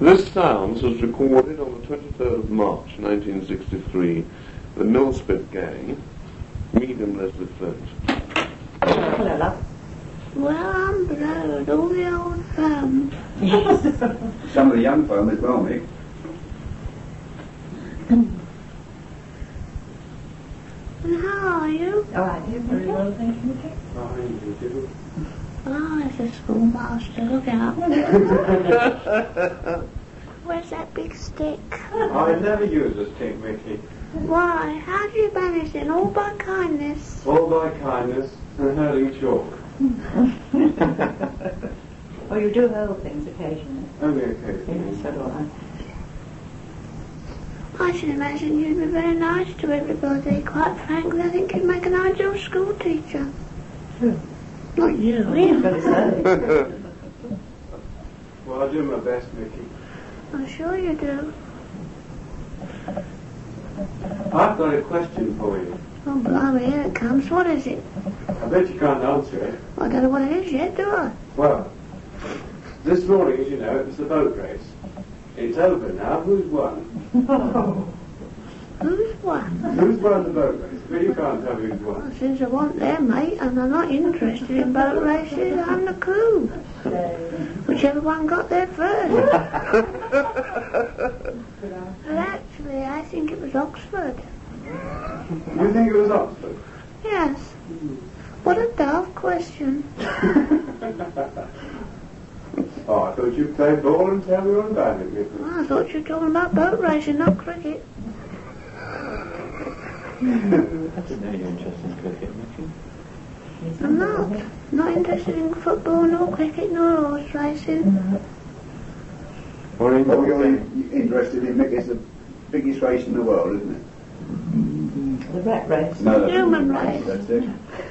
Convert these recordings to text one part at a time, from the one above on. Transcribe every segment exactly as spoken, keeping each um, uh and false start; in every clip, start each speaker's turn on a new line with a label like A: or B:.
A: This sounds was recorded on the twenty-third of March, nineteen sixty-three. The Millspit Gang, Mead and Leslie Flint.
B: Hello, love.
C: Well, I'm blowed, all the old firms.
D: Some of the young firm as well, Mick.
C: And how are you?
B: All right, you very well, thank you, Mickey.
C: Oh, there's a schoolmaster, look out. Where's that big stick?
D: I never use a stick, Mickey.
C: Why? How do you manage it? All by kindness.
D: All by kindness and hurling chalk.
B: Oh, you do hurl things occasionally.
D: Only occasionally.
B: Yes, so do I.
C: I should imagine you'd be very nice to everybody. Quite frankly, I think you'd make an ideal school teacher.
B: Who?
C: Not you.
B: Oh, you've got to say.
D: Well, I do my best, Mickey.
C: I'm sure you do.
D: I've got a question for you.
C: Oh, blimey, here it comes. What is it?
D: I bet you can't answer it.
C: I don't know what it is yet, do I?
D: Well, this morning, as you know, it was the boat race. It's over now. Who's won?
C: Who's won?
D: Who's won the boat race? Well, you can't tell who's won.
C: Well, since I want there, mate, and I'm not interested in boat races, I haven't a clue. Whichever one got there first. Well, actually, I think it was Oxford.
D: You think it was Oxford?
C: Yes. What a daft question.
D: Oh, I thought you'd play ball and tell me all about it, Mickey.
C: Well, I thought you were talking about boat racing, not cricket.
E: I didn't know you're interested in cricket, Mickey.
C: I'm not. Not interested in football, nor cricket, nor horse racing.
D: Or in
F: Well, you're in, interested in Mick. It's the biggest race in the world, isn't it?
B: The rat race.
F: No, that's
C: Human
F: the
C: race.
F: That's it.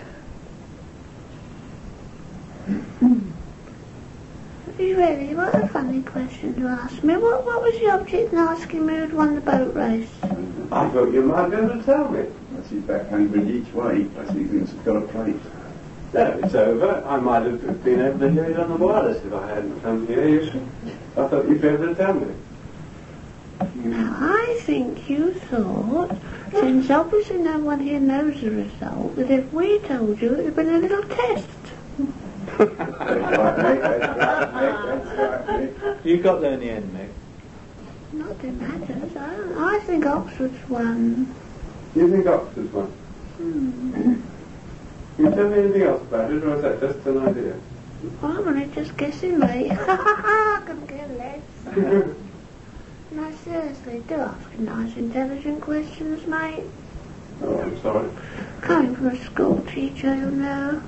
C: Really, what a funny question to ask me. What, what was the object in asking me who'd won the boat race?
D: I thought you might be able to tell me.
F: That's his back Cambridge each way. That's he thinks it's got a place.
D: No, it's over. I might have been able to hear it on the wireless if I hadn't come here, you see. I thought you'd be able to tell me.
C: Now, I think you thought, since obviously no one here knows the result, that if we told you it had been a little test.
F: That's right, mate. That's right, mate. That's right, mate.
E: You got there in the end, Mick.
C: Not that it matters. I, don't, I think Oxford's won.
D: You think Oxford's one?
C: Hmm.
D: Can you tell me anything else about it, or is that just an idea?
C: I'm only just guessing, mate. I couldn't care less. No, seriously, do ask nice, intelligent questions, mate.
D: Oh, I'm sorry.
C: Coming from a school teacher, you know.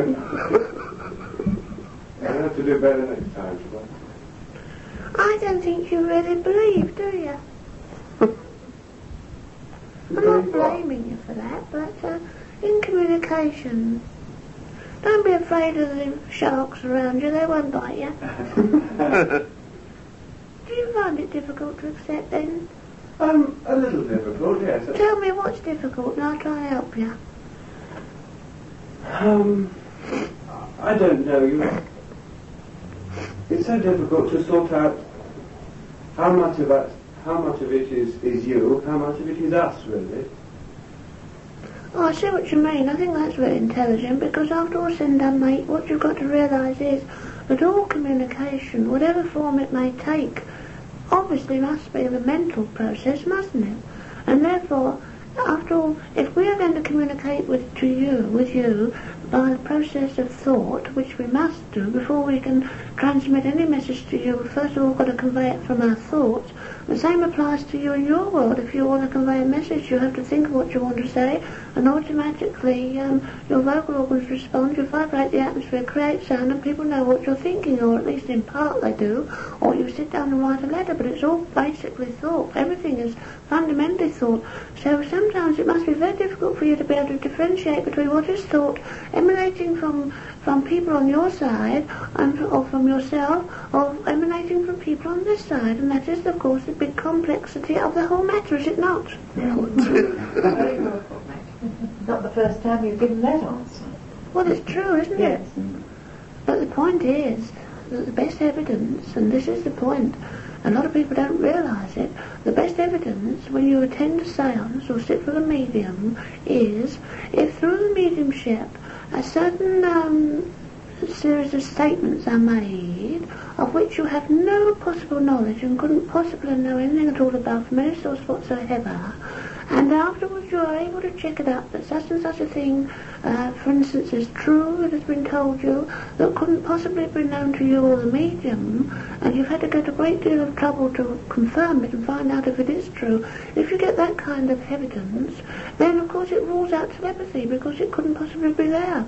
D: I'll have to do better next time, shall I?
C: I don't think you really believe, do you? I'm not blaming you for that, but uh, in communication, don't be afraid of the sharks around you, they won't bite you. Do you find it difficult to accept then?
D: Um, a little difficult, yes.
C: Tell me what's difficult and I'll try and help you.
D: Um, I don't know. You. It's so difficult to sort out how much of it, how much of it is, is you, how much of it is us, really.
C: Oh, I see what you mean. I think that's very intelligent because after all said and done, mate, what you've got to realise is that all communication, whatever form it may take, obviously must be a mental process, mustn't it? And therefore, after all, if we are going to communicate with to you, with you, by the process of thought, which we must do before we can transmit any message to you, we've first of all got to convey it from our thoughts. The same applies to you in your world. If you want to convey a message, you have to think of what you want to say, and automatically um, your vocal organs respond, you vibrate the atmosphere, create sound, and people know what you're thinking, or at least in part they do, or you sit down and write a letter, but it's all basically thought. Everything is fundamentally thought. So sometimes it must be very difficult for you to be able to differentiate between what is thought emanating from from people on your side, and, or from yourself, or emanating from people on this side, and that is, of course, the big complexity of the whole matter, is it not?
B: Not the first time you've given that answer.
C: Well, it's true, isn't
B: Yes.
C: it? But the point is that the best evidence, and this is the point, A lot of people don't realise it. The best evidence when you attend a séance or sit with a medium is if through the mediumship a certain um, series of statements are made of which you have no possible knowledge and couldn't possibly know anything at all about from any source whatsoever, and afterwards you are able to check it up that such and such a thing, uh, for instance, is true, it has been told you, that couldn't possibly have been known to you or the medium, and you've had to go to a great deal of trouble to confirm it and find out if it is true. If you get that kind of evidence, then of course it rules out telepathy because it couldn't possibly be there.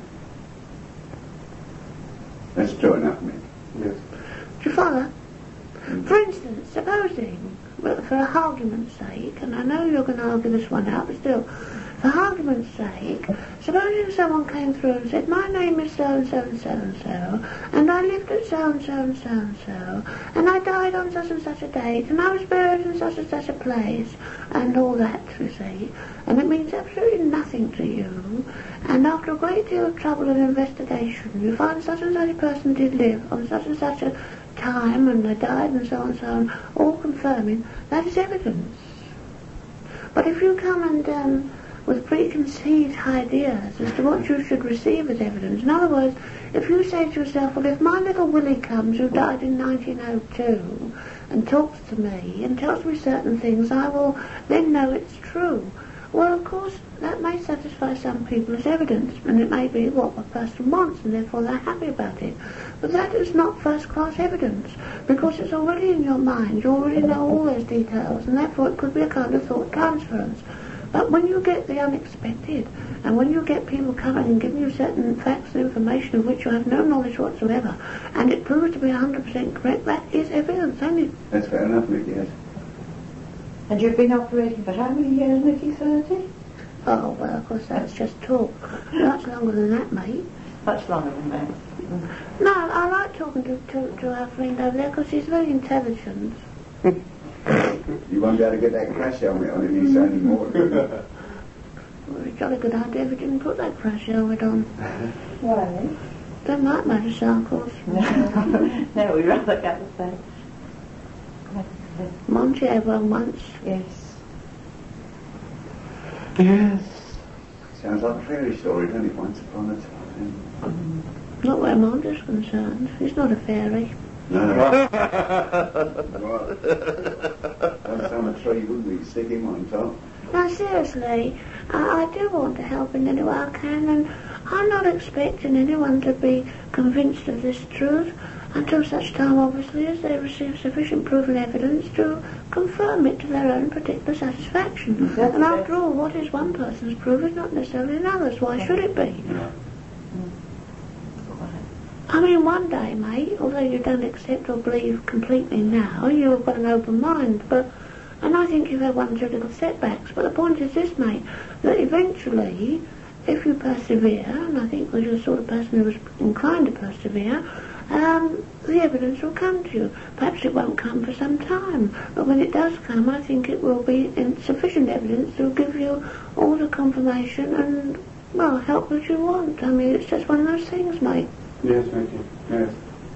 F: That's true enough, Mick.
D: Yes.
C: Do you follow? For instance, supposing, well, for argument's sake, and I know you're going to argue this one out, but still, for argument's sake, supposing someone came through and said, my name is so-and-so and so-and-so, and I lived at so-and-so and so-and-so, and I died on such and such a date, and I was buried in such and such a place, and all that, you see, and it means absolutely nothing to you, and after a great deal of trouble and investigation, you find such and such a person did live on such and such a time, and they died, and so on and so on, all confirming, that is evidence. But if you come and, um, with preconceived ideas as to what you should receive as evidence, in other words, if you say to yourself, well, if my little Willie comes, who died in nineteen oh two, and talks to me, and tells me certain things, I will then know it's true. Well, of course, that may satisfy some people as evidence, and it may be what a person wants, and therefore they're happy about it. But that is not first-class evidence, because it's already in your mind, you already know all those details, and therefore it could be a kind of thought transference. But when you get the unexpected, and when you get people coming and giving you certain facts and information of which you have no knowledge whatsoever, and it proves to be one hundred percent correct, that is evidence, ain't it?
F: That's fair enough, Mick, yes.
B: And you've been operating for how many years, Mickey? thirty?
C: Oh, well, of course, that's just talk. Much longer than that, mate.
B: Much longer than that.
C: No, I like talking to, to, to our friend over there, because he's very intelligent.
F: You won't be able to get that crash helmet on if you say any more.
C: Well, it's jolly good idea if we didn't put that crash helmet on.
B: Why?
C: Don't like motorcycles.
B: No, no, we'd rather get the same.
C: Monty had one once.
B: Yes.
E: Yes.
F: Sounds like a fairy story, doesn't it? Once upon a time.
C: Not where Monty's concerned. He's not a fairy.
F: No. Right. On some tree, wouldn't we? Stick him on top.
C: Now, seriously, I, I do want to help in any way I can, and I'm not expecting anyone to be convinced of this truth until such time, obviously, as they receive sufficient proof and evidence to confirm it to their own particular satisfaction.
B: That's
C: and
B: it.
C: after all, what is one person's proof is not necessarily another's. Why should it be?
F: Yeah.
C: I mean, one day, mate, although you don't accept or believe completely now, you've got an open mind, but, and I think you've had one or two little setbacks, but the point is this, mate, that eventually, if you persevere, and I think you're the sort of person who is inclined to persevere, um, the evidence will come to you. Perhaps it won't come for some time, but when it does come, I think it will be in sufficient evidence to give you all the confirmation and, well, help that you want. I mean, it's just one of those things, mate.
D: Yes, thank you. Yes.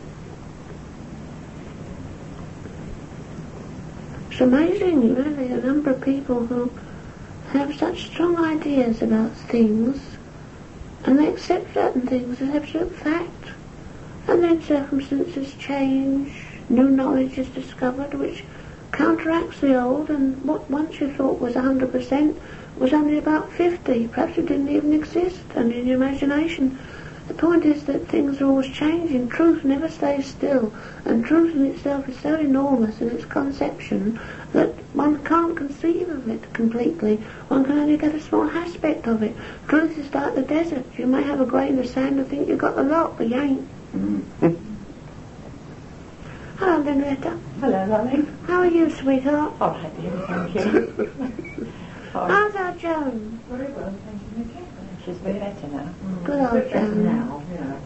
C: It's amazing, really, the number of people who have such strong ideas about things, and they accept certain things as absolute fact, and then circumstances change, new knowledge is discovered which counteracts the old, and what once you thought was one hundred percent was only about fifty, perhaps it didn't even exist, and in your imagination. The point is that things are always changing. Truth never stays still, and truth in itself is so enormous in its conception that one can't conceive of it completely. One can only get a small aspect of it. Truth is like the desert. You may have a grain of sand and think you've got the lot, but you ain't.
F: Mm.
C: Hello, Henrietta.
B: Hello, darling.
C: How are you, sweetheart?
B: All right, dear, thank you. All right.
C: How's our Joan?
B: Very well, thank you, Mickey. She's very better now.
C: Good old
B: Better
C: Joan.
B: now, yeah.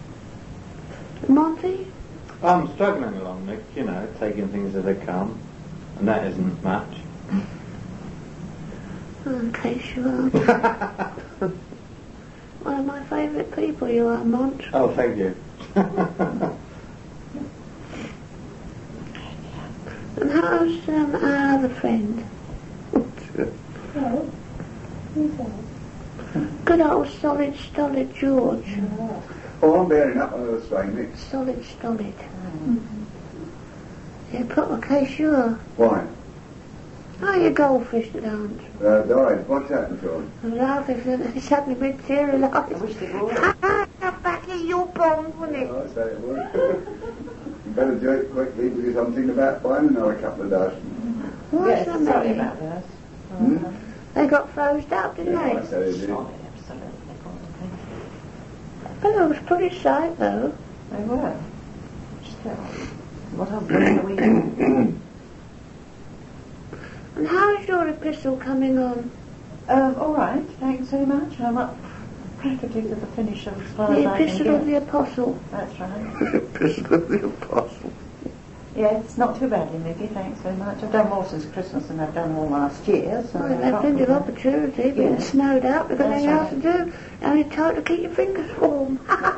C: Monty?
E: I'm struggling along, Nick, you know, taking things as they come, and that isn't much.
C: Oh, in case you are. One of my favourite people you are, Mont.
E: Oh, thank you.
C: um, our other friend?
B: No. Who's that?
C: Good old solid, stolid George.
F: Oh, I'm bearing up on the same mix.
C: Solid, stolid. Yeah, proper case, sure.
F: Why?
C: Oh, your goldfish that aren't.
F: Uh, died. What's happened to him?
C: I'm laughing for them. It's suddenly materialised.
B: I wish they would.
C: Back in your bomb, wouldn't it?
F: Oh, I say it would. You better do it quickly because I'm thinking about buying another couple of dozen.
C: What's
B: Yes,
C: the
B: sorry
C: matter?
B: about this.
F: Hmm?
C: They got froze up, didn't
F: Yeah, I
C: they?
F: say they did.
B: Solid, absolutely, probably.
C: But it was pretty sight, though.
B: They were. Still. What else are we doing?
C: And how's your epistle coming on?
B: Um, all right, thanks very much. I'm up practically to the finish of as far as
C: The
B: I can
C: epistle
B: get.
C: of the apostle.
B: That's right.
A: The Epistle of the Apostle.
B: Yes, not too badly, Mickey, thanks very much. I've done more since Christmas than I've done all last year, so...
C: Well,
B: I
C: they've had
B: can't
C: plenty of
B: complain.
C: opportunity, being
B: Yeah.
C: snowed out, we've got
B: That's
C: anything else to do. Only time to keep your fingers warm.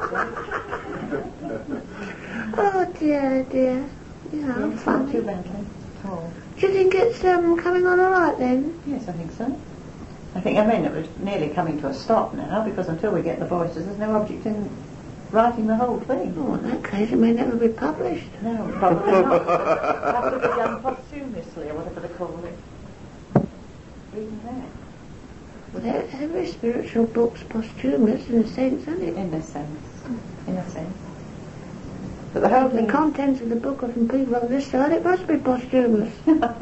C: Oh dear, dear. Yeah,
B: Yes, not
C: funny.
B: too badly at all.
C: Do you think it's um, coming on all right then?
B: Yes, I think so. I think, I mean, it was nearly coming to a stop now, because until we get the voices, there's no object in writing the whole thing.
C: Oh, in that case, it may never be published.
B: No, probably not. Have to be done posthumously, or whatever they call it. Even that.
C: Well, every spiritual book's posthumous in a sense, isn't it?
B: In a sense. In a sense. But the whole
C: The
B: thing...
C: contents of the book are from people on this side, it must be posthumous.
B: Yes,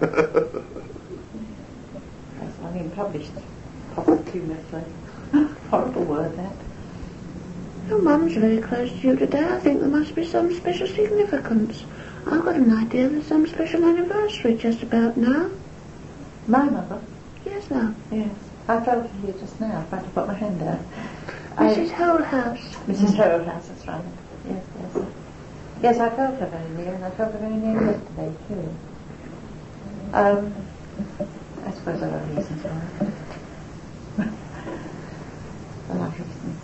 B: I mean, published posthumously. Horrible word, that.
C: Your mum's very close to you today. I think there must be some special significance. I've got an idea there's some special anniversary just about now.
B: My mother?
C: Yes, love.
B: Yes. I felt it here just now, if I had to put my hand out.
C: Missus Holehouse.
B: Missus Holehouse, that's right. Yes, yes. Yes, I felt her very near, and I felt her very near yesterday, too. Um, I suppose there are reasons for it. A lot of reasons.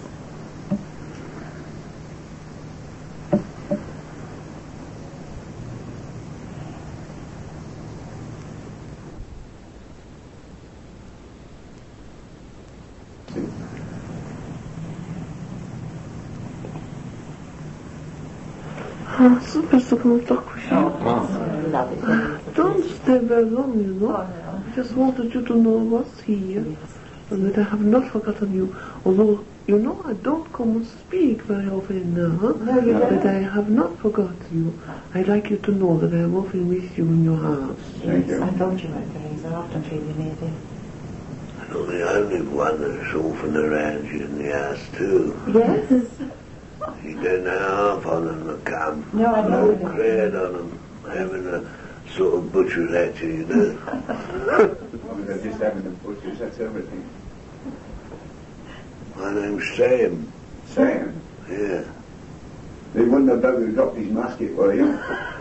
G: Oh, it's supposed to come talk with you.
B: Love it.
G: Don't stay very long, you know.
B: Oh, no.
G: I just wanted you to know I was here and that I have not forgotten you. Although, you know, I don't come and speak very often now.
B: No, you don't.
G: But I have not forgotten you. I'd like you to know that I am often with you in your house.
F: Thank
B: Yes,
F: you.
B: I thought you were, Teresa. I often feel you near dear.
H: You're the only one that's often around you in the house too.
B: Yes?
H: You don't know half on them that come.
B: No, I
H: No
B: don't.
H: crowd on them, having a sort of butcher's at you, you know.
F: Well, they're just having the butchers, that's everything.
H: My name's Sam.
F: Sam,
H: Yeah.
F: he wouldn't have done dropped his musket, were you?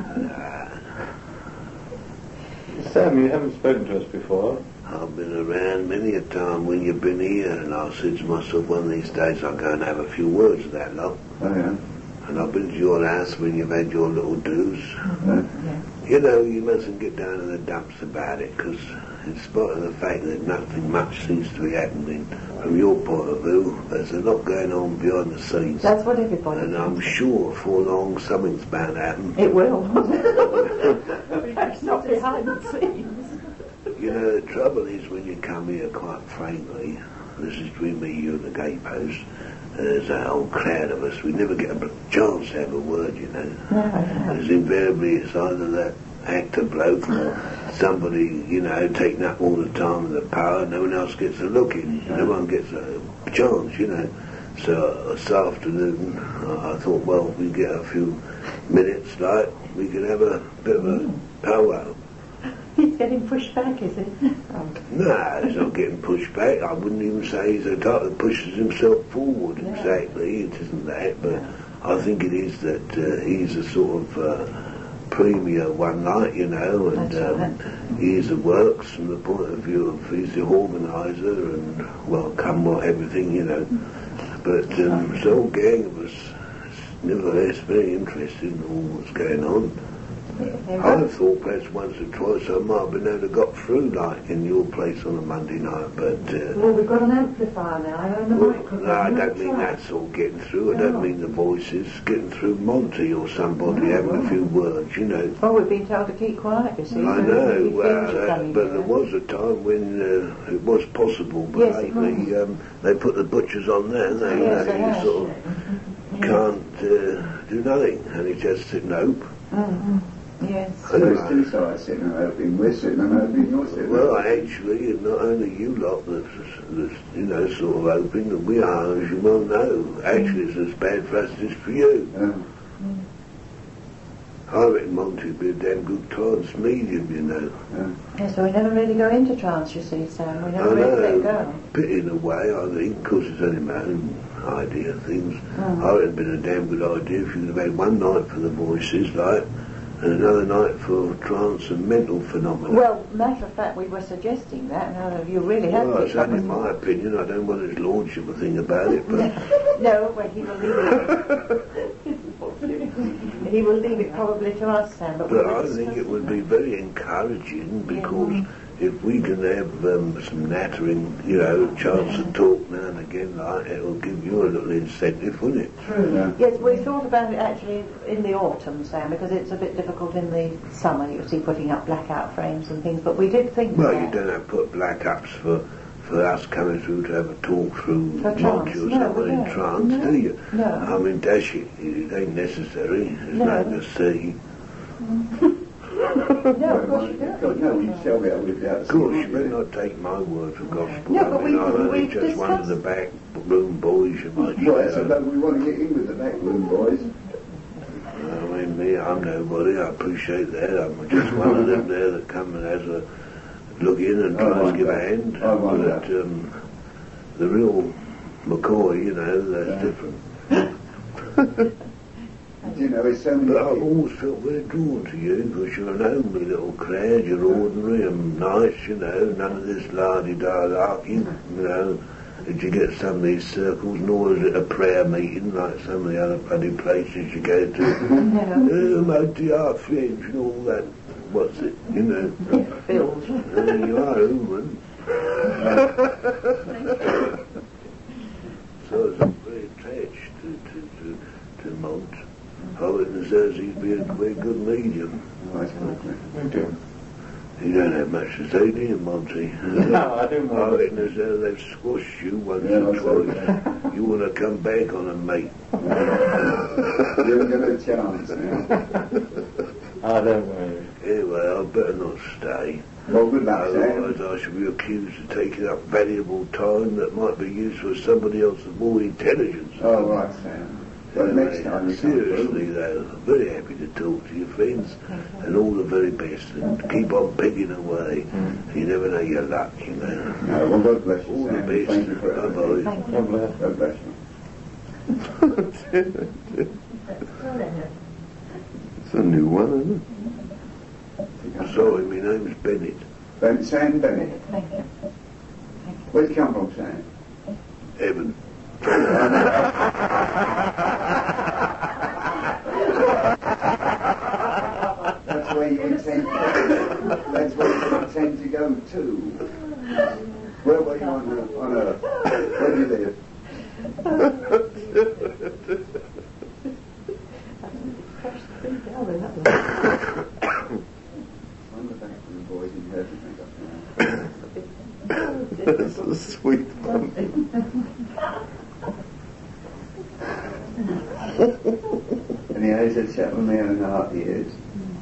E: Sam, you haven't spoken to us before.
H: I've been around many a time when you've been here, and I said to myself, one of these days I'll go and have a few words with that lot.
F: Oh, yeah.
H: And I've been to your house when you've had your little do's.
F: Uh,
B: Yeah.
H: You know, you mustn't get down in the dumps about it, because in spite of the fact that nothing much seems to be happening from your point of view, there's a lot going on behind the scenes.
B: That's what everybody
H: And I'm
B: thinks.
H: sure before long something's bound to happen.
B: It will. Perhaps not behind the scenes.
H: You know, the trouble is when you come here, quite frankly, this is between me, you and the gate post, there's a whole crowd of us. We never get a chance to have a word, you know.
B: No, no.
H: There's invariably it's either that actor bloke or somebody, you know, taking up all the time and the power, no one else gets a look in. No one gets a chance, you know. So this afternoon I, I thought, well, we get a few minutes, like, we could have a bit of a powwow.
B: He's getting pushed back, is he? Oh.
H: No, he's not getting pushed back. I wouldn't even say he's the type that pushes himself forward
B: Yeah.
H: exactly. It isn't that, but I think it is that uh, he's a sort of uh, premier one night, you know, and
B: That's
H: um,
B: right.
H: he is the works from the point of view of he's the organiser and, well, come what everything, you know. But um, it's a whole gang of us. It's nevertheless very interesting in all what's going on. I thought perhaps once or twice I might have been able to got through, like in your place on a Monday night, but uh,
B: Well, we've got an amplifier now and a
H: well,
B: microphone.
H: no, I
B: and
H: don't
B: that's
H: mean
B: right.
H: that's all getting through. I don't mean the voices getting through. Monty or somebody having a few words, you know.
B: Well, we've been told to keep quiet, you see.
H: I
B: so
H: know,
B: if
H: well,
B: things are
H: uh,
B: coming
H: but
B: in.
H: there was a time when uh, it was possible, but
B: Yes, it
H: lately um, they put the butchers on there, and they,
B: Yes,
H: they
B: they have.
H: sort of can't uh, do nothing, and it's just sitting hope.
B: Mm-hmm. Yes.
F: So there's two sides sitting and hoping. We're sitting and hoping, you're sitting.
H: Well, actually, not only you lot that's, that's, you know, sort of hoping, that we are, as you well know. Actually, it's as bad for us as it is for you.
F: Um,
H: I reckon Monty would be a damn good trance medium, you know.
F: um,
B: Yes, so we never really go into trance, you see, Sam. We
H: I
B: never really let
H: know,
B: go.
H: bit in a way, I think, because it's only my own idea of things.
B: Mm.
H: I reckon it'd been a damn good idea if you could have had one night for the voices, like, and another night for trance and mental phenomena.
B: Well, matter of fact, we were suggesting that. Now, you really have
H: Well,
B: to.
H: it's only my opinion. I don't want to launch him a thing about it, but
B: No, well, he will leave it. He will leave it probably to us, Sam. But, we
H: but
B: were
H: I think
B: discussing
H: it would be very encouraging because if we can have um, some nattering, you know, chance to talk now and again, like it will give you a little incentive, wouldn't it?
B: True.
F: Yeah.
B: Yes, we thought about it actually in the autumn, Sam, because it's a bit difficult in the summer, you see, putting up blackout frames and things. But we did think
H: Well,
B: that.
H: you don't have to put black ups for, for us coming through to have a talk through
B: For trance.
H: Monty or
B: No,
H: someone
B: we
H: in
B: don't.
H: trance,
B: No.
H: do you?
B: No.
H: I mean, dash it, it ain't necessary. There's
B: No.
H: nothing to see.
B: No, of course you
F: God,
B: don't.
F: no, you shall be able to do
H: Of course, you better not take my word for gospel.
B: No,
H: I
B: but
H: mean,
B: we-
H: I'm only
B: we've
H: just one of the back room boys, you might
F: Well,
H: say.
F: so that we want to get in with the back room, boys.
H: I mean, me, I'm nobody. I appreciate that. I'm just one of them there that come and has a look in and
F: I
H: tries to
F: wonder.
H: give a hand.
F: I wonder.
H: But um, the real McCoy, you know, that's
F: Yeah.
H: different.
F: You know, it's so many.
H: But I've always felt very drawn to you because you're an homely little crowd. You're ordinary and nice, you know. None of this lardy-da-larky, you know. Did you get some of these circles, nor is it a prayer meeting like some of the other bloody places you go to.
B: No.
H: Oh, my dear friends, and all that. What's it, you know?
B: Bills.
H: Uh, you are human. So I'm very attached to, to, to, to Mont. I reckon as though he'd be a very good medium.
F: Oh, that's good.
A: Thank you.
H: You don't have much to say, do you, Monty?
E: No, I do
H: I
E: more.
H: reckon as though they've squashed you once
F: Yeah,
H: or
F: that's okay.
H: twice. You want to come back on them, mate.
F: You haven't got a chance now.
E: I don't worry.
H: Anyway, I better not stay.
F: Well, good luck,
H: Otherwise
F: Sam.
H: I shall be accused of taking up valuable time that might be used for somebody else of more intelligence.
F: Oh, right, Sam. But
H: Anyway,
F: next time you come
H: seriously
F: through.
H: though, I'm very happy to talk to your friends and all the very best and keep on pegging away. You never know your luck, you know.
F: No, well, God bless you,
H: All the
F: Sam.
H: best.
F: Thank you for everything.
H: Bye-bye.
B: Thank you.
E: God bless.
F: God bless you.
A: It's a new one, isn't it?
H: Sorry, my name's Bennett.
F: Ben, Sam Bennett.
B: Thank you.
F: Where'd you come from, Sam?
H: Evan.
F: That's where you intend to, that's where you intend to go to. Where were you on, earth- on earth? Where do you live? On the back of the boys in Hereford.
A: That's a sweet one.
F: Anyhow, he's a chap with me own heart, he is.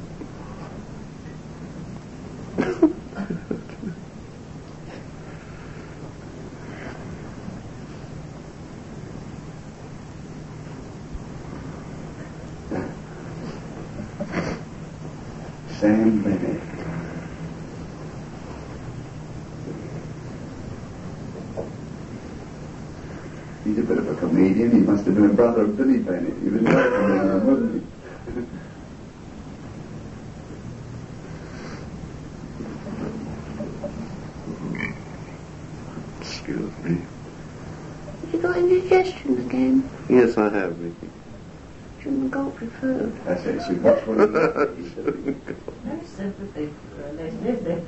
F: Sam Bennett. He's a bit of a comedian. He must have been a brother of Billy Bennett. He was a great comedian, wasn't he?
A: Excuse me.
C: You got indigestion again?
A: Yes, I have, Ricky.
C: Do shouldn't go for food.
F: That's it. See, watch what you
B: No sympathy for a lady, is there?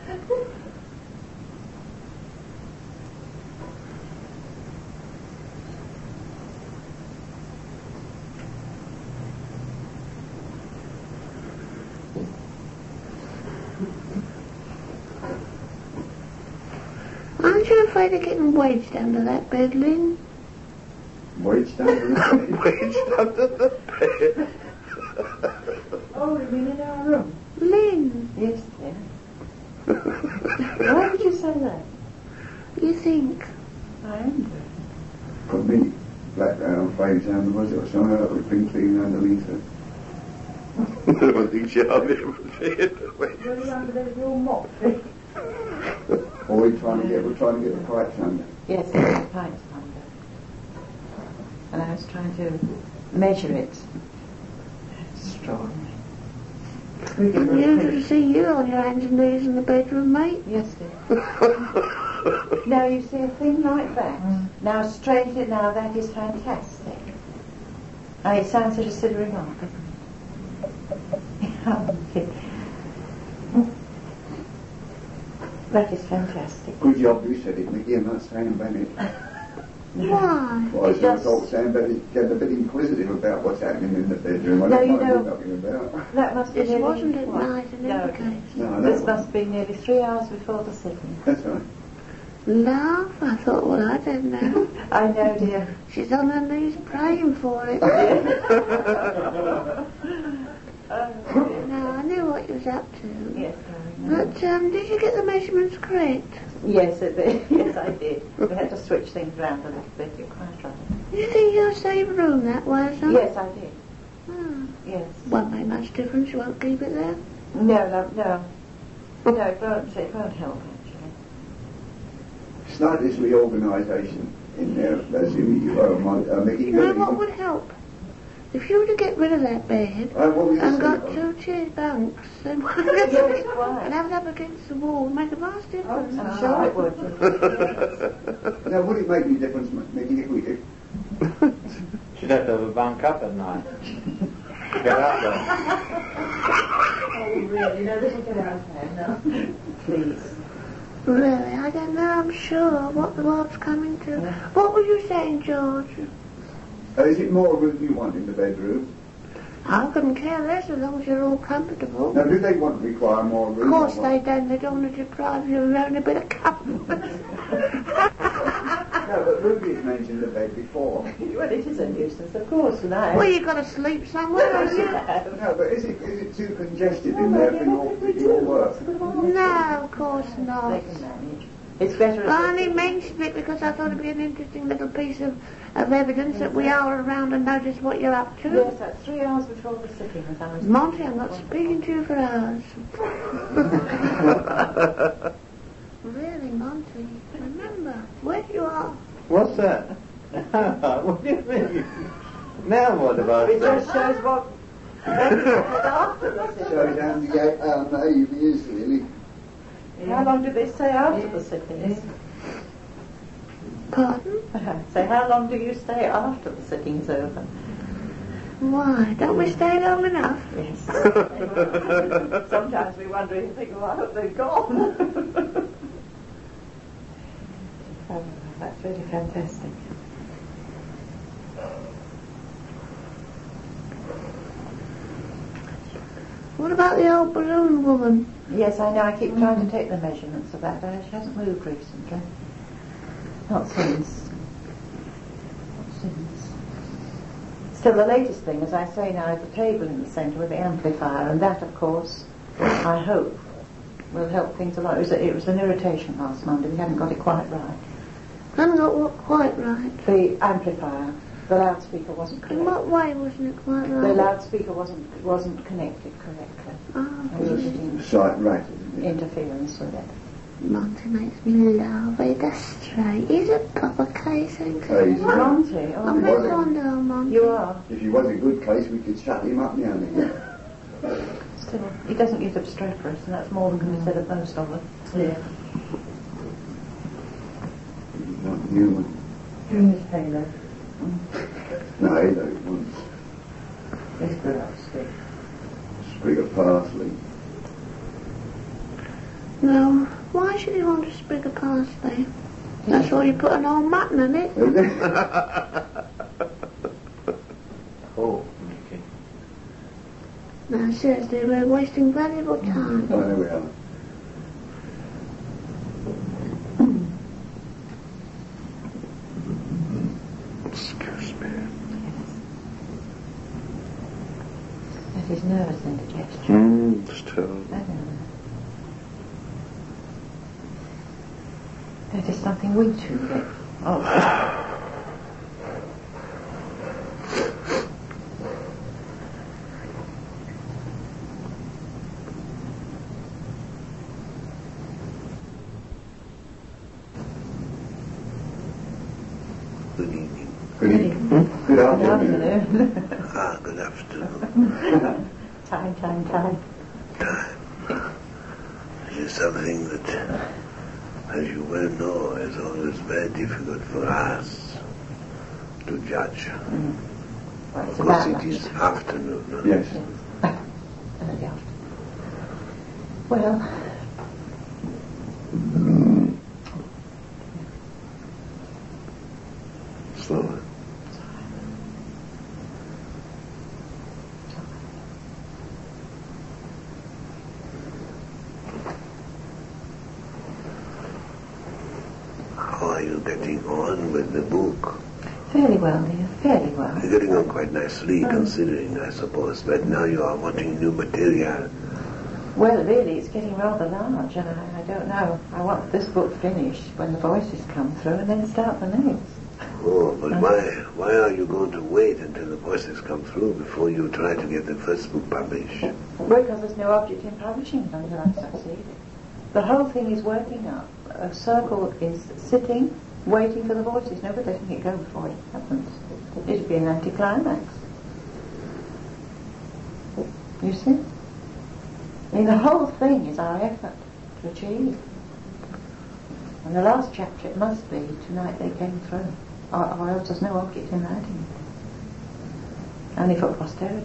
C: Aren't you afraid of getting wedged under that bed, Lynn?
F: Wedged under the bed.
H: Wedged under the bed.
B: Oh, you mean in our room?
C: Lynn,
B: Yes, dear. Why would you say that?
C: you think?
B: I am.
F: Put me black round face under, was it, or something like that with pink clean underneath it.
H: I don't think she'll have it.
B: Were you under those little mop things?
F: Or we're trying to get, we're trying to get the pipes under.
B: Yes, there was pipes under. And I was trying to measure it. Extraordinary. We give her a
C: Unusual
B: quick-
C: to see you on your hands and knees in the bedroom, mate.
B: Yes, dear. Now you see a thing like that. Now straighten it now, that is fantastic. And it sounds such a silly remark, doesn't it? That is fantastic.
F: Good job you said it, Mickey, and not Sam Bennett.
C: Why?
F: Well, I
B: It
F: should
B: does-
F: have thought Sam Bennett get a bit inquisitive about what's happening in the bedroom. I
B: No,
F: don't
B: you
F: know
B: know-
F: nothing about.
B: That must be
C: This
B: nearly...
C: wasn't at
B: what?
C: night in
B: No.
C: any case.
F: No,
B: This
F: that
B: must be nearly three hours before the sitting.
F: That's right.
C: Love? I thought, well, I don't know.
B: I know, dear.
C: She's on her knees praying for it.
B: Oh,
C: No, I knew what you was up to.
B: yes, darling.
C: But, um, did you get the measurements correct?
B: Yes, it did. Yes, I did. We had to switch things around a little bit. You're quite right.
C: Did you think you'll save room that way, son?
B: Yes, I did.
C: Hmm.
B: Yes.
C: Won't make much difference. You won't keep it there.
B: No, love, no. No, it won't, it won't help, actually.
F: It's like this reorganisation in there, as in you, uh, my, uh, Mickey.
C: You know what would help? If you were to get rid of that bed
F: Uh, what were you
C: and
F: saying?
C: got two chair bunks and one
B: Yes, quite.
C: and have it up against the wall, would make a vast difference.
B: I'm sure it would.
F: Now, would it make any difference, Mickey, if we did?
E: She'd have to have a bunk up at night. Get out there.
B: Oh, really? No, this will get out of hand now. Please.
C: Really, I don't know, I'm sure what the world's coming to. What were you saying, George?
F: Uh, is it more room you want in the bedroom?
C: I couldn't care less as long as you're all comfortable.
F: Now, do they want to require more
C: Of
F: room?
C: course
F: or
C: they
F: what?
C: don't. They don't want to deprive you of only a bit of comfort.
F: No, but Ruby's mentioned the bed before.
B: Well, it is a nuisance, of course, now.
C: Well, you've got to sleep somewhere, haven't you?
F: No, but is it is it too congested in there for your, for your work?
C: No, of course
B: They
C: not.
B: can manage. It's better
C: I
B: if
C: only mentioned it because I thought it'd be an interesting little piece of, of evidence that we are around and notice what you're up to.
B: Yes, that's three hours before the sitting, as I was...
C: Monty, I'm not speaking to you for hours. Really, Monty, remember where you are.
E: What's that? What do you mean? Now what about
B: It
E: it?
B: just shows what... after the
F: Shows
B: sitting.
F: how naive how naive he is, really.
B: How long do they stay after the sittings?
C: Pardon?
B: So how long do you stay after the sitting's over?
C: Why, don't we stay long enough?
B: Yes. Sometimes we wonder if you think, well, I hope they're gone. Oh, that's really fantastic.
C: What about the old balloon woman?
B: Yes, I know. I keep trying to take the measurements of that. Uh, She hasn't moved recently. Not since. Not since. Still, the latest thing, as I say now, is the table in the centre with the amplifier, and that, of course, I hope, will help things a lot. It was, a, it was an irritation last Monday. We hadn't got it quite right.
C: Haven't got what quite right.
B: The amplifier, the loudspeaker wasn't
C: In
B: correct.
C: what way wasn't it quite
B: The
C: right?
B: loudspeaker wasn't wasn't connected correctly.
C: Oh,
B: And we did in-
F: Sight rat, isn't it?
B: interference with it.
C: Monty makes me laugh. He does straight. He's a proper case, ain't he?
F: Case.
B: Monty, oh,
C: I'm
F: Was
C: very
F: it?
C: fond of old Monty.
B: you are.
F: If he was a good case, we could shut him up now and again.
B: Still, he doesn't use obstreperous, and that's more than can be said of most of them. Yeah.
F: He's not human.
B: Doing his halo.
F: No, he don't once.
B: It's good old stick.
F: Sprig of parsley.
C: No, why should you want a sprig of parsley? That's why you put an old mutton in it.
F: Is it?
E: Oh, Nicky.
C: No, seriously, we're wasting valuable time.
F: Oh, there we are.
H: Excuse me.
B: That is nervous indigestion.
H: Mm, it's terrible.
B: I don't know. That is something we two get. Oh.
H: Good evening.
F: Good evening. Good afternoon.
B: afternoon.
H: Ah, good afternoon.
B: time, time, time.
H: Time. It is something that, as you well know, is always very difficult for us to judge.
B: Mm. Well,
H: Of
B: it's
H: course,
B: about
H: it is
B: lunch.
H: afternoon. no?
F: Yes.
B: Early afternoon. Well,
H: Slower. How are you getting on with the book?
B: fairly well, dear, fairly well.
H: You're getting on quite nicely, considering, I suppose, but now you are wanting new material.
B: Well, really, it's getting rather large, and I, I don't know. I want this book finished when the voices come through, and then start the next.
H: Oh, but why why are you going to wait until the voices come through before you try to get the first book published?
B: Because there's no object in publishing it until I succeed. The whole thing is working up. A circle is sitting, waiting for the voices, never letting it go before it happens. It'd be an anticlimax. You see? I mean, the whole thing is our effort to achieve. And the last chapter, it must be, tonight they came through. Or, or else there's no object in writing it. Only for posterity.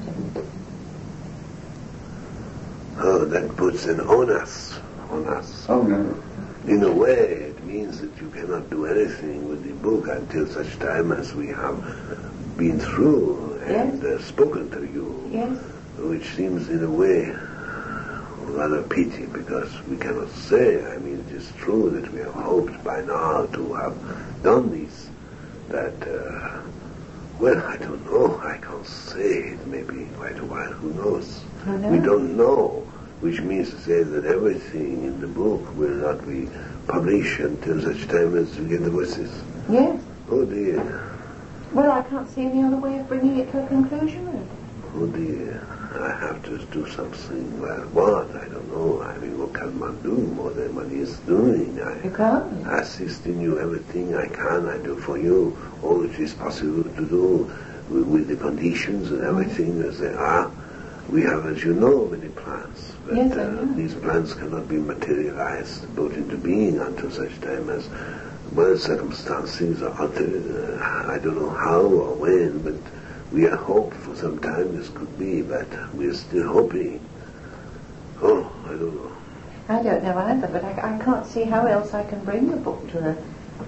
H: Oh, that puts an onus on us.
F: Oh, no.
H: In a way, it means that you cannot do anything with the book until such time as we have been through and
B: Yes.
H: uh, spoken to you.
B: Yes?
H: Which seems, in a way, rather pity, because we cannot say. I mean, it is true that we have hoped by now to have done this. That, uh, well, I don't know. I can't say. It may be quite a while. Who knows?
B: Who knows?
H: We don't know. Which means to say that everything in the book will not be published until such time as we get the voices.
B: Yes.
H: Oh dear.
B: Well, I can't see any other way of bringing it to a conclusion, really.
H: Oh dear. I have to do something. Well, what? I don't know. I mean, what can one do more than one is doing? I
B: You can't.
H: assist in you everything I can. I do for you all which is possible to do with, with the conditions and everything as they are. We have, as you know, many plans. But
B: Yes, I
H: uh,
B: know.
H: these plans cannot be materialized, brought into being until such time as, well, circumstances are altered. Uh, I don't know how or when, but we have hoped for some time this could be, but we are still hoping. Oh, I don't know.
B: I don't know either, but I, I can't see how else I can bring the book to the...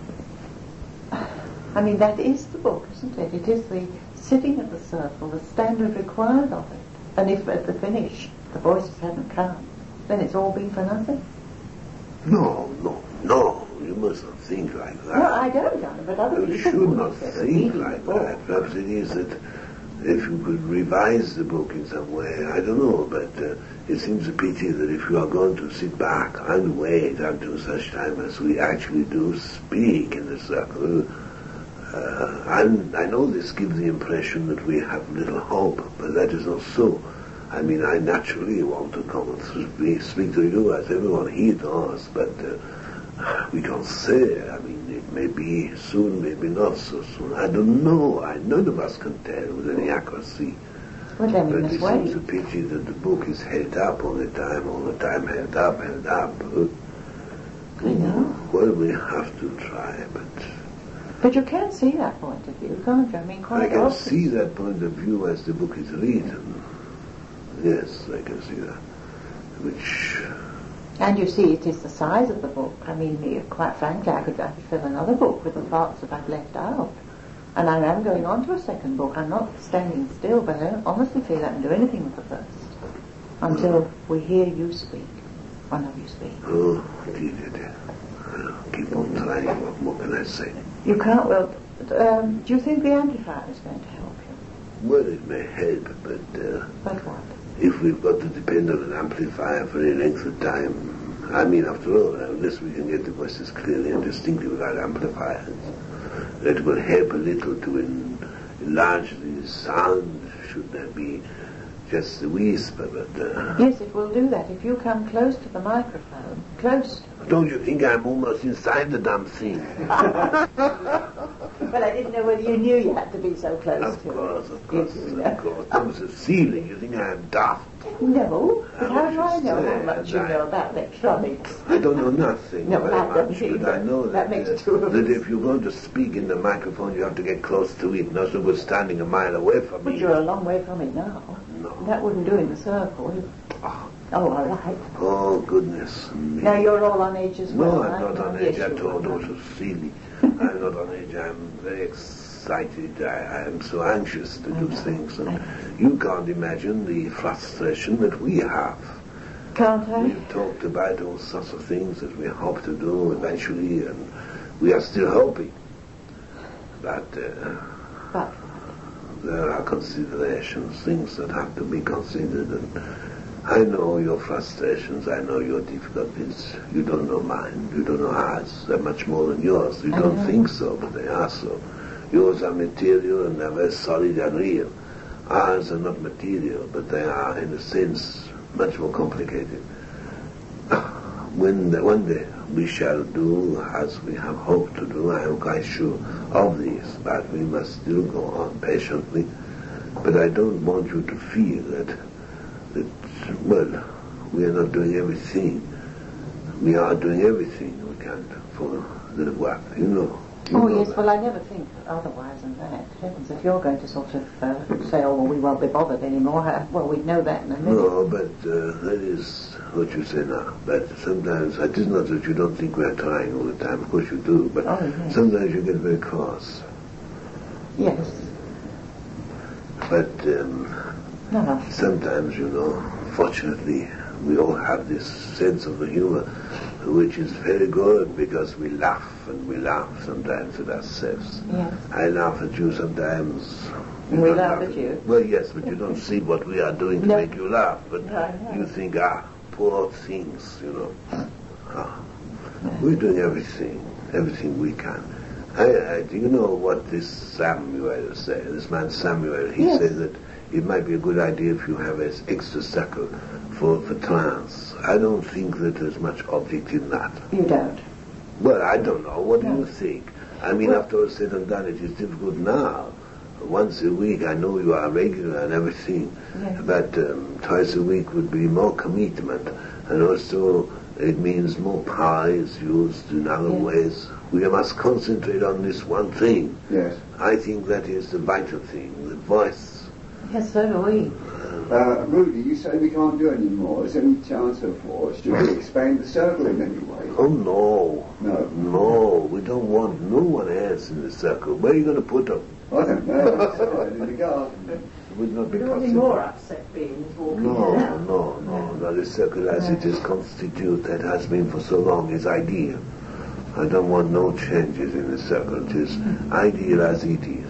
B: I mean, that is the book, isn't it? It is the sitting at the circle, the standard required of it. And if at the finish the voices haven't come, then it's all been for nothing.
H: No, no, no. You mustn't think like that.
B: Well, I don't know, but other
H: You
B: people
H: should
B: would
H: not
B: if they were
H: think
B: reading
H: like
B: the book.
H: that. Perhaps it is that if you could revise the book in some way, I don't know, but uh, it seems a pity that if you are going to sit back and wait until such time as we actually do speak in the circle, uh, and I know this gives the impression that we have little hope, but that is not so. I mean, I naturally want to come and speak, speak to you as everyone here does, but uh, we can't say. I mean, it may be soon, maybe not so soon. I don't know. I none of us can tell with any accuracy.
B: Well, then we
H: But
B: must
H: it seems a
B: wait.
H: pity that the book is held up all the time, all the time held up, held up. Uh,
B: I know.
H: Well, we have to try, but
B: But you can see that point of view, can't you? I mean, quite
H: I can
B: often.
H: see that point of view as the book is written. Yes, I can see that. Which...
B: And you see, it is the size of the book. I mean, eh, quite frankly, I could, I could fill another book with the parts that I've left out. And I am going on to a second book. I'm not standing still, but I don't honestly feel I can do anything with the first until we hear you speak. One of you speak.
H: Oh, dear, dear, dear. I'll keep on trying. What more can I say?
B: You can't, well, um, do you think the amplifier is going to help you?
H: Well, it may help, but... Uh,
B: But what?
H: if we've got to depend on an amplifier for any length of time, I mean, after all, unless we can get the voices clearly and distinctly without amplifiers, that will help a little to en- enlarge the sound, should there be just the whisper, but... Uh,
B: Yes, it will do that if you come close to the microphone. Close.
H: Don't you think I'm almost inside the damn thing?
B: Well, I didn't know whether you knew you had to be so close
H: Of
B: to
H: course,
B: it.
H: of course,
B: You
H: of
B: do, yeah.
H: course. There was a ceiling. You think I'm daft?
B: No, but how do I know how
H: Yes,
B: much you
H: I-
B: know about electronics?
H: I don't know nothing
B: No,
H: very
B: I don't
H: much, but
B: either.
H: I know that,
B: That makes
H: uh,
B: two of
H: that
B: us.
H: if you're going to speak in the microphone, you have to get close to it. Not so we're standing a mile away from
B: But
H: it.
B: you're a long way from it now.
H: No.
B: That wouldn't do in the circle.
H: Oh,
B: Oh, all right.
H: oh, goodness me.
B: Now you're all on edge as well.
H: No, I'm
B: right?
H: not on
B: Yes,
H: edge at
B: you
H: all.
B: are.
H: Those are silly. I'm not on edge. I'm very excited. I, I am so anxious to do things. And you can't imagine the frustration that we have.
B: Can't I?
H: We've talked about all sorts of things that we hope to do eventually, and we are still hoping. But uh,
B: But
H: there are considerations, things that have to be considered. And I know your frustrations, I know your difficulties. You don't know mine, you don't know ours. They're much more than yours. You
B: I
H: don't
B: know.
H: think so, but they are so. Yours are material and they're very solid and real. Ours are not material, but they are, in a sense, much more complicated. When the, one day we shall do as we have hoped to do, I am quite sure of this, but we must still go on patiently. But I don't want you to feel that, that well, we are not doing everything. We are doing everything we can for the work, you know. You
B: Oh
H: know
B: yes,
H: that.
B: well I never think otherwise than that. Heavens, if you're going to sort of uh, say, oh well, we won't be bothered anymore, uh, well we'd know that in a minute.
H: No, but uh, that is what you say now. But sometimes, it is not that you don't think we are trying all the time, of course you do, but
B: Oh, yes.
H: sometimes you get very cross.
B: Yes.
H: But um,
B: No.
H: sometimes, you know, fortunately, we all have this sense of the humor, which is very good because we laugh and we laugh sometimes at ourselves.
B: Yes.
H: I laugh at you sometimes.
B: And we
H: don't
B: laugh at you.
H: Well, yes, but you don't see what we are doing to
B: No.
H: make you laugh. But
B: No, I know.
H: you think, ah, poor things, you know. Ah, we're doing everything, everything we can. I, I, do you know what this Samuel said? This man Samuel, he
B: Yes.
H: said that it might be a good idea if you have an extra circle for, for trance. I don't think that there's much object in that.
B: You don't.
H: Well, I don't know. What do
B: No.
H: you think? I mean,
B: Well-
H: after all said and done, it is difficult now. Once a week, I know you are regular and everything,
B: Yes.
H: but um, twice a week would be more commitment, and also it means more power is used in other
B: Yes.
H: ways. We must concentrate on this one thing.
F: Yes.
H: I think that is the vital thing, the voice.
B: Yes, so do we.
F: Uh, Rudy, you say we can't do any more. Is there any chance of, or should we expand the circle in any way?
H: Oh no,
F: No.
H: no, we don't want no one else in the circle. Where are you going to put them?
F: I don't know. Outside in the garden.
H: It would not be
B: There will be
H: possible.
B: more upset beings walking
H: No,
B: around.
H: no, no, no. The circle as it is constituted, has been for so long, is ideal. I don't want no changes in the circle. It is ideal as it is.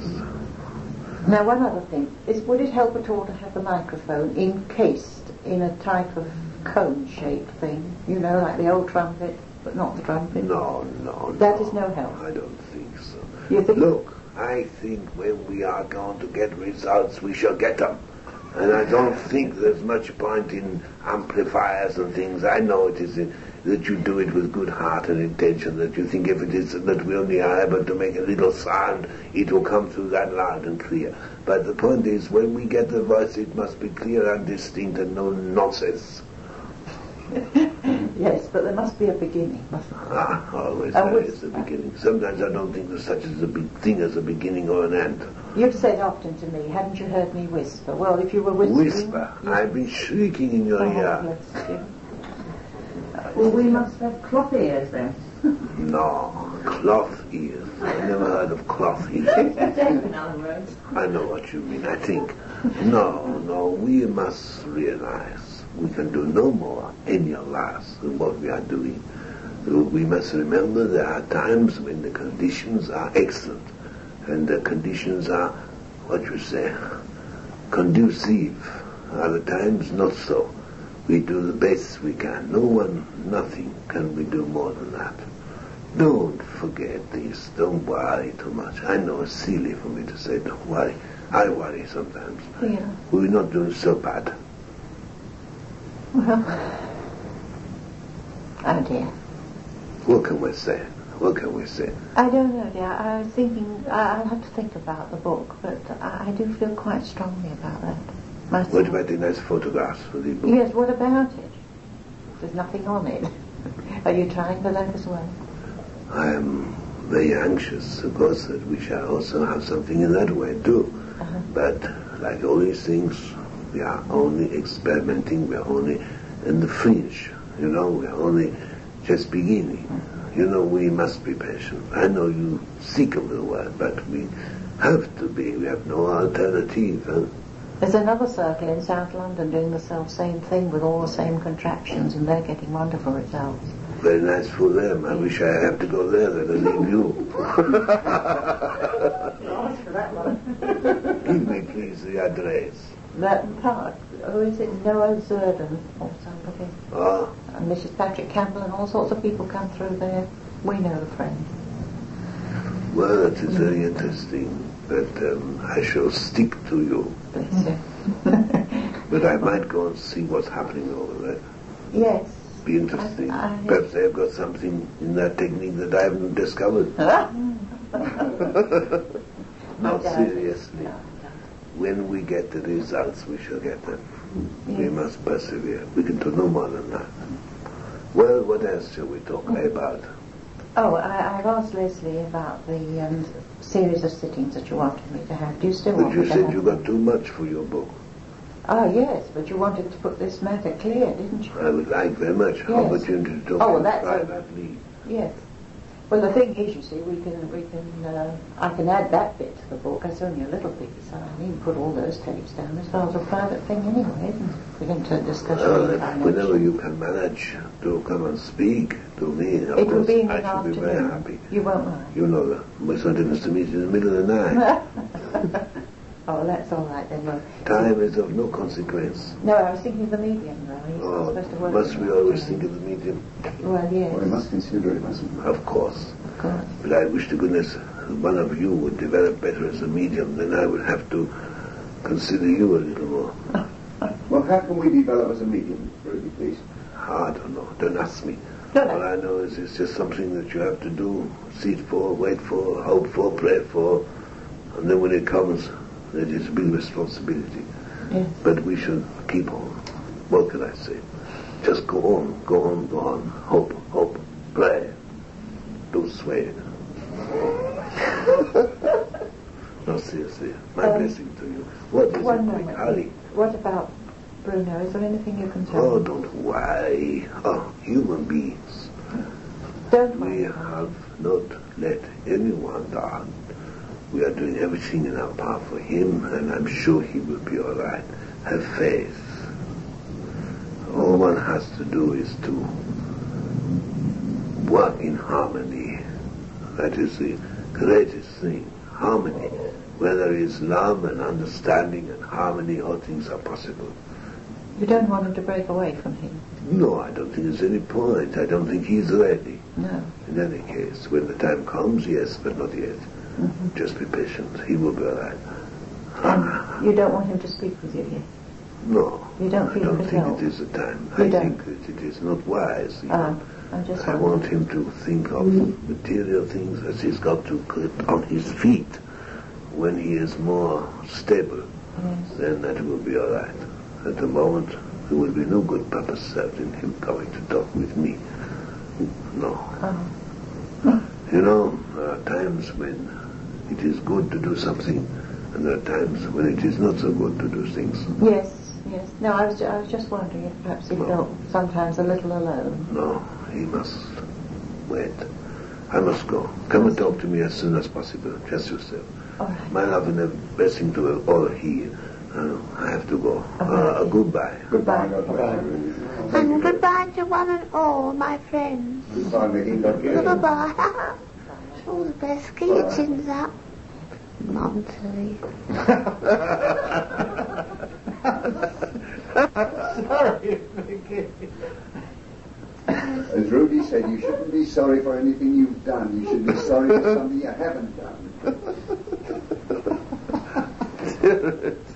B: Now, one other thing is, would it help at all to have the microphone encased in a type of cone-shaped thing? You know, like the old trumpet, but not the trumpet.
H: No, no,
B: That
H: no.
B: is no help.
H: I don't think so.
B: You think?
H: Look, I think when we are going to get results, we shall get them. And I don't think there's much point in amplifiers and things. I know it is in, that you do it with good heart and intention, that you think if it is that we only are able to make a little sound, it will come through that loud and clear. But the point is, when we get the voice, it must be clear and distinct and no nonsense.
B: Yes, but there must be a beginning, mustn't there?
H: Ah, always
B: A
H: there is
B: whisper.
H: a beginning. Sometimes I don't think there's such as a big thing as a beginning or an end.
B: You've said often to me, haven't you heard me whisper? Well, if you were whispering...
H: Whisper.
B: you-
H: I've been shrieking in your
B: Oh,
H: ear.
B: bless you.
I: Well, we must have cloth ears then.
H: No, cloth ears. I never heard of cloth ears.
I: In other words.
H: I know what you mean, I think. No, no, we must realize we can do no more any or less than what we are doing. We must remember there are times when the conditions are excellent and the conditions are, what you say, conducive. Other times not so. We do the best we can. No one, nothing can we do more than that. Don't forget this. Don't worry too much. I know it's silly for me to say don't worry. I worry sometimes.
B: Yeah.
H: We're not doing so bad.
B: Well, oh dear.
H: What can we say? What can we say?
B: I don't know, dear. I was thinking, I- I'll have to think about the book, but I, I do feel quite strongly about that. Myself.
H: What about the nice photographs for the book?
B: Yes, what about it? There's nothing on it. Are you trying for that as well?
H: I am very anxious, of course, that we shall also have something in that way too.
B: Uh-huh.
H: But like all these things, we are only experimenting, we are only in the fringe, you know, we are only just beginning. You know, we must be patient. I know you seek a little while, but we have to be, we have no alternative. Huh?
B: There's another circle in South London doing the self same thing with all the same contraptions, and they're getting wonderful results.
H: Very nice for them. I wish I have to go there then and leave you.
I: Ask for that one.
H: Give me please the address.
B: That park, oh, is it Noah Zerden or somebody?
H: Ah,
B: And Missus Patrick Campbell and all sorts of people come through there. We know the friend.
H: well, that is very interesting. But um, I shall stick to you.
B: Bless you.
H: But I might go and see what's happening over there.
B: Yes.
H: Be interesting.
B: I- I-
H: Perhaps they've got something in that technique that I haven't discovered. No, seriously.
B: No,
H: When we get the results, we shall get them. We
B: Yes.
H: must persevere. We can do no more than that. Well, what else shall we talk about?
B: Oh, I, I've asked Leslie about the um, series of sittings that you wanted me to have. Do you still
H: But
B: want
H: you
B: me to
H: said
B: have
H: you
B: them?
H: got too much for your book.
B: Oh, yes, but you wanted to put this matter clear, didn't you?
H: I would like very much an
B: Yes.
H: opportunity to talk
B: Oh, well,
H: to you
B: that's all.
H: privately.
B: Yes. Well, the thing is, you see, we can, we can, uh, I can add that bit to the book. It's only a little piece. I needn't put all those tapes down. As well as a private thing anyway, isn't it? We can turn discussion
H: Well,
B: into
H: if whenever you can manage to come and speak to me, of
B: It will
H: course,
B: be in
H: I
B: the
H: shall be very
B: afternoon.
H: happy.
B: You won't mind.
H: You know that it's not difference to meet in the middle of the night.
B: Oh, that's all right then. Well,
H: Time is of no consequence.
B: no, I was thinking of the medium, though. He's not
H: Oh,
B: supposed to work.
H: must
B: in
H: we
B: the
H: always
B: afternoon.
H: think of the medium?
B: Well, yes.
F: Well, we must consider it, mustn't we?
H: Of course.
B: Of course.
H: But I wish to goodness one of you would develop better as a medium, then I would have to consider you a little more.
F: Well, how can we develop as a medium, Ruby, please?
H: I don't know. Don't ask me.
B: No, no.
H: All I know is it's just something that you have to do, sit for, wait for, hope for, pray for, and then when it comes, it is a big responsibility.
B: Yes.
H: But we should keep on. What can I say? Just go on, go on, go on. Hope, hope, pray. Don't sway. No, seriously. My
B: Um,
H: blessing to you. What is
B: One
H: it, quick?
B: moment.
H: Hurry.
B: What about Bruno? Is there anything you can tell
H: Oh,
B: me?
H: don't worry. Oh, human beings.
B: Don't
H: We
B: worry.
H: have not let anyone down. We are doing everything in our power for him, and I'm sure he will be all right. Have faith. All one has to do is to work in harmony. That is the greatest thing. Harmony. Where there is love and understanding and harmony, all things are possible.
B: You don't want him to break away from him?
H: No, I don't think there's any point. I don't think he's ready.
B: No.
H: In any case, when the time comes, yes, but not yet.
B: Mm-hmm.
H: Just be patient. He will be all right.
B: And you don't want him to speak with you yet?
H: No,
B: You don't
H: I
B: feel
H: don't
B: it could
H: think
B: help?
H: it is the time.
B: You
H: I
B: don't?
H: think that it is not wise. you
B: Ah,
H: know.
B: I just
H: I
B: wondered.
H: want him to think of material things that he's got to put on his feet. When he is more stable,
B: Yes.
H: then that will be all right. At the moment, There will be no good purpose served in him coming to talk with me. No.
B: Oh.
H: You know, there are times when it is good to do something, and there are times when it is not so good to do things.
B: Yes, yes. No, I was, ju- I was just wondering if perhaps he
H: No.
B: felt sometimes a little alone.
H: No, he must wait. I must go. Come and talk to me as soon as possible. Just yourself.
B: All right.
H: My love and a blessing to all here. Uh, I have to go.
B: Okay.
H: Uh, goodbye.
B: Goodbye.
C: And goodbye to one and all my friends.
F: Goodbye, Mickey. God bless you.
C: Goodbye. All the best. Keep your chins up. Monty.
E: Sorry, Mickey.
F: As Rudy said, you shouldn't be sorry for anything you've done. You should be sorry for something you haven't done.